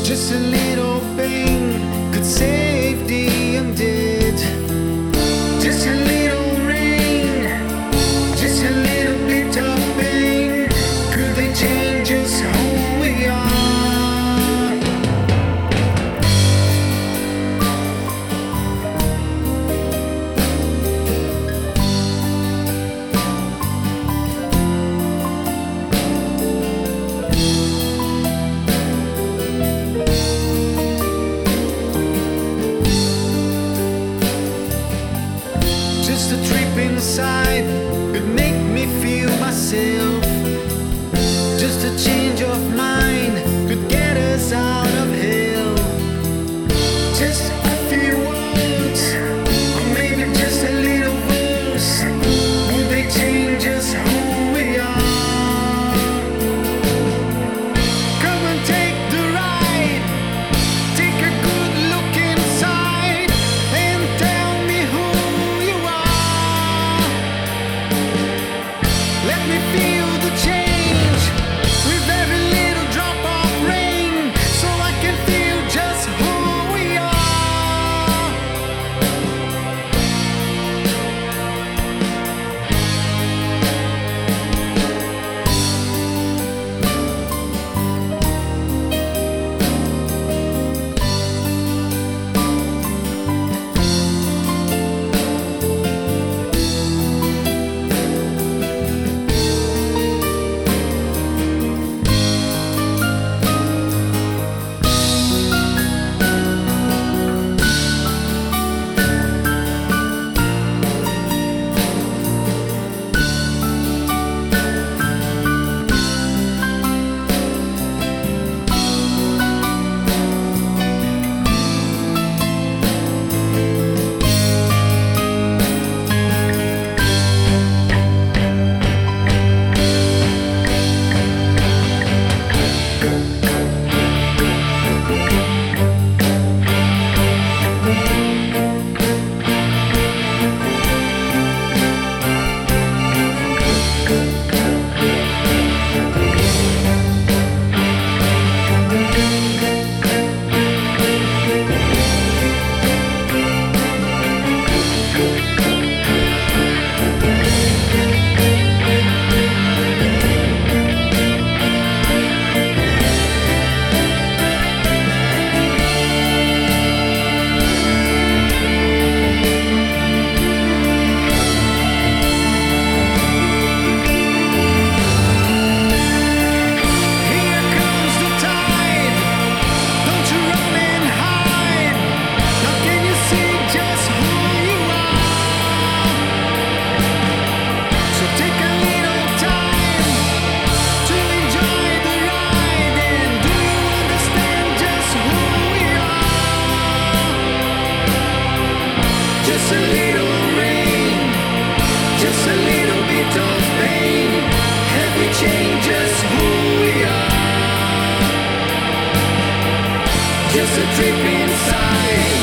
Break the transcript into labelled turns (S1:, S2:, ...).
S1: Just a little pain could save the undead. Just a little rain, just a little bit of pain. Could they change us who we are? Just a trip inside could make me feel myself. Just a change of mind could get us out of hell. Just a few words, or maybe just a little verse. Would they change us who we are? Come and take the ride. Take a good look inside and tell me who you are. Let me feel the change with every little drop of rain, so I can feel just who we are. Here comes the tide. Don't you run and hide. Now can you see just who you are? So take a little time to enjoy the ride. And do you understand just who we are? Just a little rain, just a little bit of pain. Have we changed just who we are? Just a trip inside.